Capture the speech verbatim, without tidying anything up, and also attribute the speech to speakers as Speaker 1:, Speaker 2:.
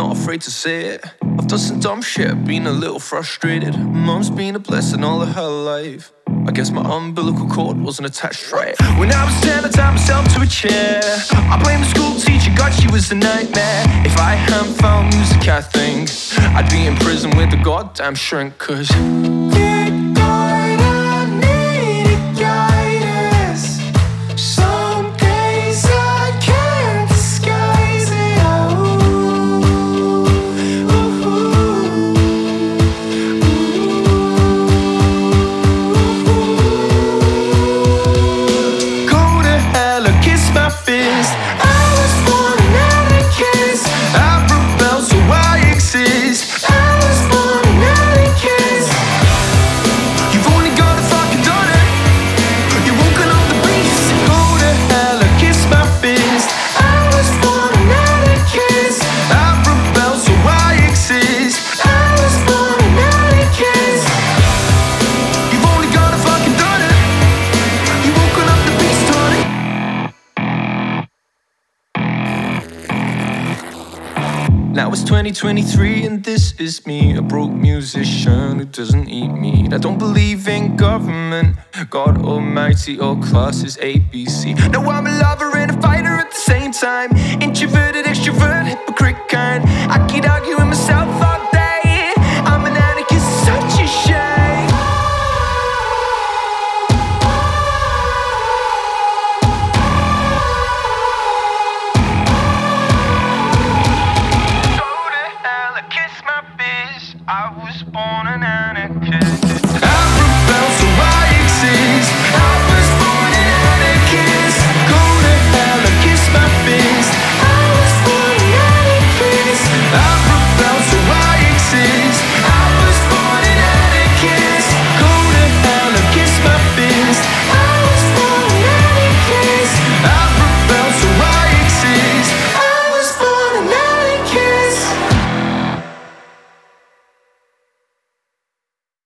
Speaker 1: not afraid to say it. I've done some dumb shit, been a little frustrated. Mum's been a blessing all of her life. I guess my umbilical cord wasn't attached right. When I was ten, I tied myself to a chair. I blame the school teacher, God, she was a nightmare. If I hadn't found music, I think I'd be in prison with the goddamn shrink. Cause dear God, I need guidance. Some days I can't disguise it. Oh, ooh, ooh. Go to hell or kiss my fist. I was born another kiss. I rebel, so I exist. I was born another kiss. You've only got to fucking done it. You're walking on the beast. Go to hell or kiss my fist. I was born another kiss. I rebel, so I exist. I was born another kiss. You've only got to fucking done it. You're walking up the beast, honey. Now it's twenty twenty-three and this is me, a broke musician who doesn't eat meat. I don't believe in government, God almighty, or classes A, B, C. No, I'm a lover and a fighter at the same time. Introverted, extrovert, hypocrite kind. I keep arguing